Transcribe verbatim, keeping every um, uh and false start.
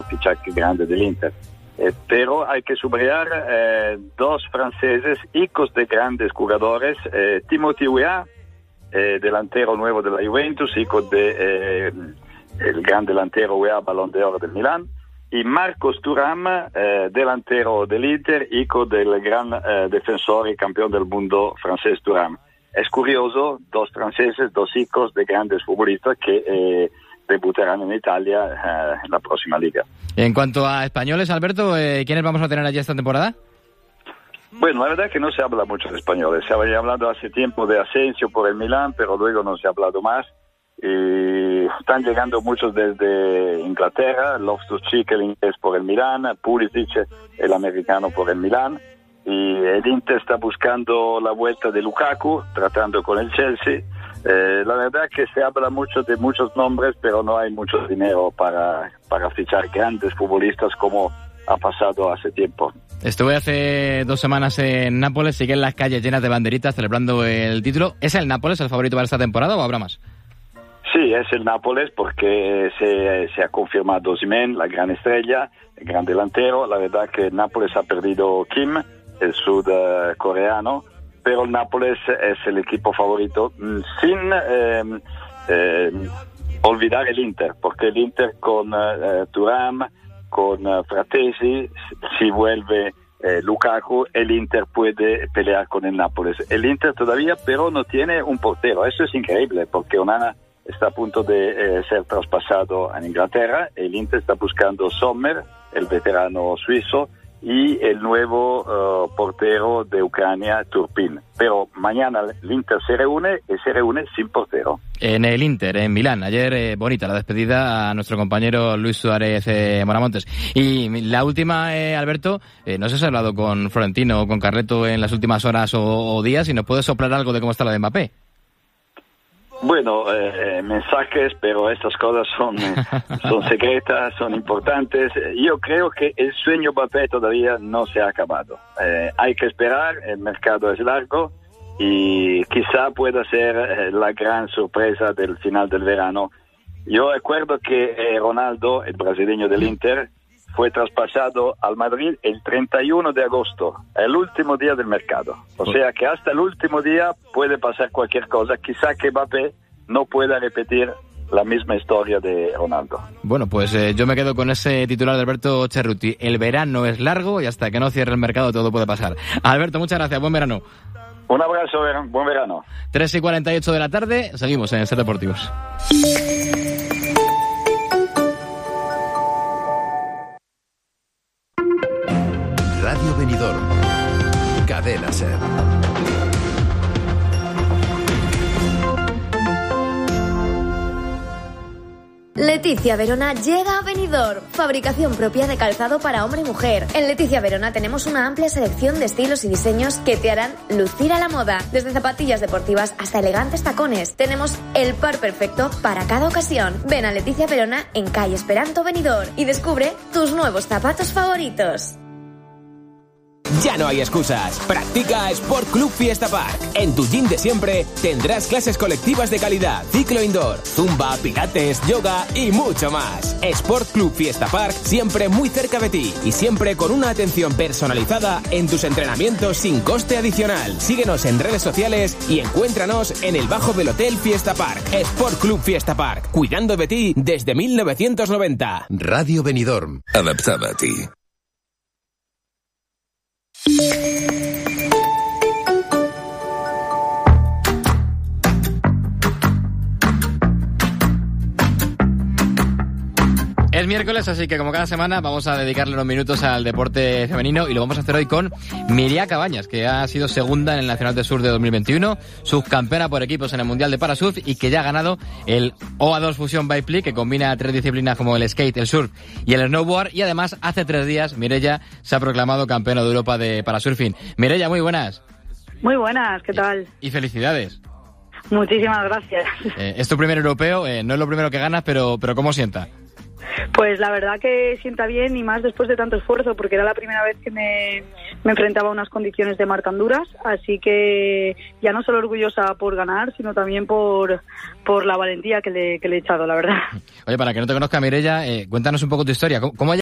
fichaje grande del Inter. Eh, pero hay que subrayar eh, dos franceses, hijos de grandes jugadores, eh, Timothy Weah, eh, delantero nuevo de la Juventus, hijo de eh, el gran delantero Weah, Balón de Oro del Milán, y Marcos Thuram, eh, delantero del Inter, hijo del gran eh, defensor y campeón del mundo francés Thuram. Es curioso, dos franceses, dos hijos de grandes futbolistas que eh, debutarán en Italia eh, en la próxima liga. En cuanto a españoles, Alberto, eh, ¿quiénes vamos a tener allí esta temporada? Bueno, la verdad es que no se habla mucho de españoles. Se había hablado hace tiempo de Asensio por el Milán, pero luego no se ha hablado más. Y están llegando muchos desde Inglaterra, Loftus-Cheek, el inglés por el Milán, Pulisic, el americano por el Milán, y el Inter está buscando la vuelta de Lukaku, tratando con el Chelsea. Eh, la verdad es que se habla mucho de muchos nombres, pero no hay mucho dinero para, para fichar grandes futbolistas como ha pasado hace tiempo. Estuve hace dos semanas en Nápoles, siguen las calles llenas de banderitas celebrando el título. ¿Es el Nápoles el favorito para esta temporada o habrá más? Sí, es el Nápoles porque se, se ha confirmado Osimhen, la gran estrella, el gran delantero. La verdad que el Nápoles ha perdido Kim, el sudcoreano, pero el Nápoles es el equipo favorito sin eh, eh, olvidar el Inter, porque el Inter con eh, Thuram, con eh, Fratesi, si vuelve eh, Lukaku, el Inter puede pelear con el Nápoles. El Inter todavía, pero no tiene un portero. Eso es increíble, porque Onana está a punto de eh, ser traspasado en Inglaterra. El Inter está buscando Sommer, el veterano suizo, y el nuevo uh, portero de Ucrania, Turpin. Pero mañana el Inter se reúne y se reúne sin portero. En el Inter, en Milán. Ayer, eh, bonita la despedida a nuestro compañero Luis Suárez eh, Moramontes. Y la última, eh, Alberto, eh, no sé si has hablado con Florentino o con Carleto en las últimas horas o, o días, y nos puedes soplar algo de cómo está la de Mbappé. Bueno, eh, mensajes, pero estas cosas son, son secretas, son importantes. Yo creo que el sueño Mbappé todavía no se ha acabado. Eh, hay que esperar, el mercado es largo y quizá pueda ser eh, la gran sorpresa del final del verano. Yo recuerdo que eh, Ronaldo, el brasileño del Inter, fue traspasado al Madrid el treinta y uno de agosto, el último día del mercado. O sea que hasta el último día puede pasar cualquier cosa. Quizá que Mbappé no pueda repetir la misma historia de Ronaldo. Bueno, pues eh, yo me quedo con ese titular de Alberto Cerruti. El verano es largo y hasta que no cierre el mercado todo puede pasar. Alberto, muchas gracias. Buen verano. Un abrazo, buen verano. tres y cuarenta y ocho de la tarde. Seguimos en Ser Deportivos. Radio Benidorm, Cadena Ser. Leticia Verona llega a Benidorm, fabricación propia de calzado para hombre y mujer. En Leticia Verona tenemos una amplia selección de estilos y diseños que te harán lucir a la moda. Desde zapatillas deportivas hasta elegantes tacones, tenemos el par perfecto para cada ocasión. Ven a Leticia Verona en calle Esperanto Benidorm y descubre tus nuevos zapatos favoritos. Ya no hay excusas. Practica Sport Club Fiesta Park. En tu gym de siempre tendrás clases colectivas de calidad, ciclo indoor, zumba, pilates, yoga y mucho más. Sport Club Fiesta Park, siempre muy cerca de ti y siempre con una atención personalizada en tus entrenamientos sin coste adicional. Síguenos en redes sociales y encuéntranos en el bajo del Hotel Fiesta Park. Sport Club Fiesta Park, cuidando de ti desde mil novecientos noventa. Radio Benidorm, adaptada a ti. Es miércoles, así que como cada semana vamos a dedicarle unos minutos al deporte femenino y lo vamos a hacer hoy con Mireia Cabañas, que ha sido segunda en el Nacional de Surf de dos mil veintiuno, subcampeona por equipos en el Mundial de Parasurf y que ya ha ganado el O A dos Fusion Biplane, que combina tres disciplinas como el skate, el surf y el snowboard, y además hace tres días Mireia se ha proclamado campeona de Europa de parasurfing. Mireia, muy buenas. Muy buenas, ¿qué tal? Y, y felicidades. Muchísimas gracias. Eh, es tu primer europeo, eh, no es lo primero que ganas, pero, pero ¿cómo sienta? Pues la verdad que sienta bien, y más después de tanto esfuerzo, porque era la primera vez que me, me enfrentaba a unas condiciones de mar tan duras, así que ya no solo orgullosa por ganar, sino también por, por la valentía que le, que le he echado, la verdad. Oye, para que no te conozca Mireia, eh, cuéntanos un poco tu historia. ¿Cómo, cómo